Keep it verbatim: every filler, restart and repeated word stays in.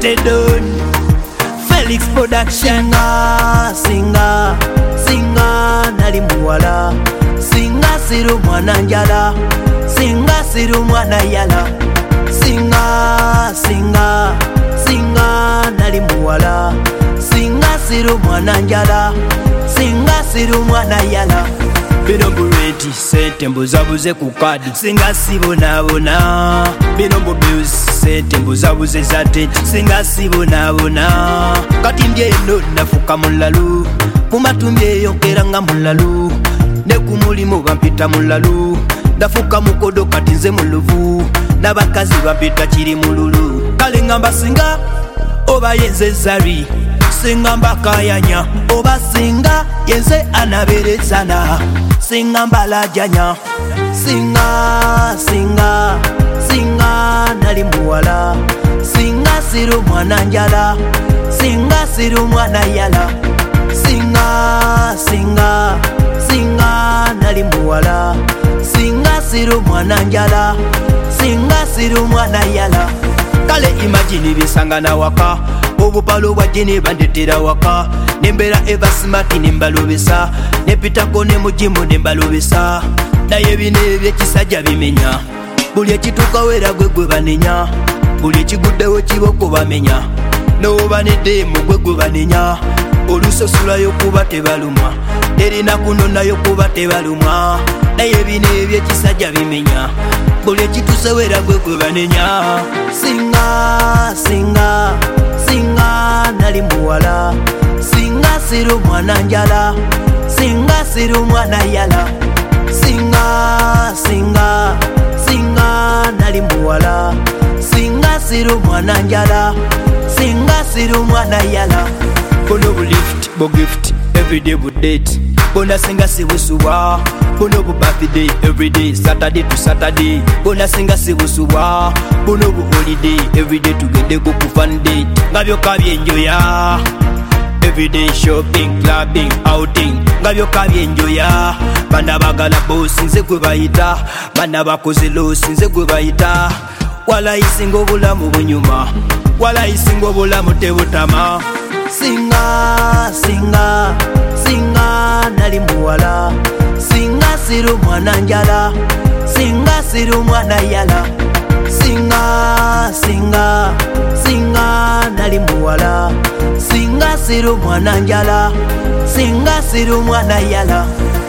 Tedon Felix Production. Singa, singa, singa nali muwala, singa siru mwana njala, singa siru mwana yala. Singa, singa, singa nali muwala, singa siru mwana njala, singa siru mwana yala. Binombo reti sente mbuzabuze ku kadi, singa sibonabona. Binombo bills sente mbuzabuze za tenti, singa sibonabona. Kati mbyeno nafuka mulalu, kumatumye yokera nga mulalu, ne ku mulimu bampita mulalu, nafuka mukodo kati nze muluvu, n'abakazi bampita kiri mululu. Kale ngamba singa oba yenze zari, singa mbakayanya oba singa yenze anaberezana, singa mbalajanya. Singa, singa, singa nali muwala, singa siru mwana njala, singa siru mwana yala. Singa, singa, singa nali muwala, singa siru mwana njala, singa siru mwana yala. Kale imagine bisangana waka, obupalo bwa jini bandetera waka, nembera eva smart nembalobesa, nepitako ne mujimu nembalobesa. Naye bino ebyekisajja bimenya, buli ekituuka wera gwe gwe banenya, buli ekiguddewo kiboko bamenya, n'oba neddemu gwe gwe banenya. Olusosulayo kuba tebaluma, erina kunonayo kuba tebaluma. Naye bino ebyekisajja bimenya, buli ekituuse wera gwe gwe banenya. Singa, singa, singa nali muwala, singa siru mwana njala, singa siru mwana yala. Singa, singa, singa nali muwala, singa siru mwana njala, singa siru mwana yala. Bono bu lift, bo gift, everyday bu date. Bona singa sibusuwa, bono bu birthday, everyday, Saturday to Saturday. Bona singa sibusuwa, bono bu holiday, everyday tugende go ku fun date. Ngabyo kabyenjoya, everyday shopping, clubbing, outing. Ngabyo kabyenjoya, bana bagala boss nze gwe bayita, bana bakoze loss nze gwe bayita. Wala isingo bulamu bunyuma, wala isingo bulamu tebutama. Singa, singa, singa nali muwala, singa siru mwana njala, singa siru mwana yala. Singa, singa, singa nali muwala, singa siru mwana njala, singa siru mwana yala.